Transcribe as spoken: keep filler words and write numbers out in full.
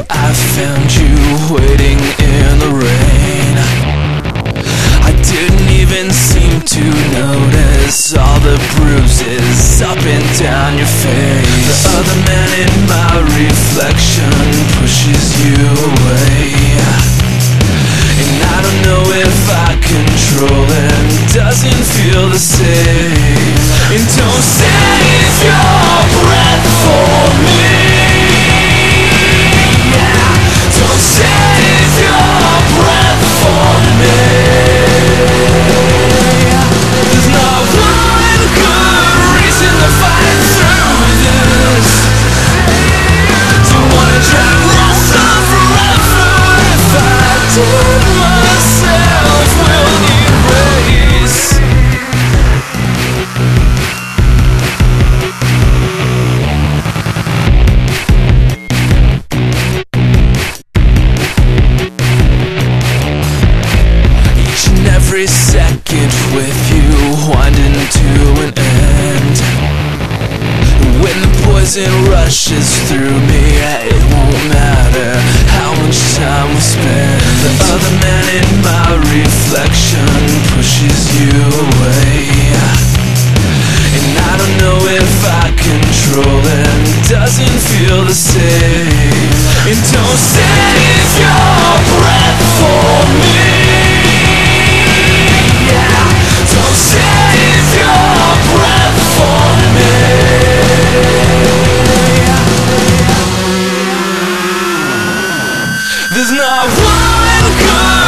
I found you waiting in the rain. I didn't even seem to notice all the bruises up and down your face. The other man in my reflection pushes you away, and I don't know if I control him, doesn't feel the same. And don't save your breath for me, yeah. Don't save your breath for me. There's not one good reason to fight through this. Don't wanna drag this on forever. If I did myself will erase. Each and every second with you winding to an end. When the poison rushes through me, it won't matter how much time we spend. The other man in my reflection pushes you away, and I don't know if I control him, doesn't feel the same. And don't save your breath for me, yeah. Don't save your breath for me. There's not one good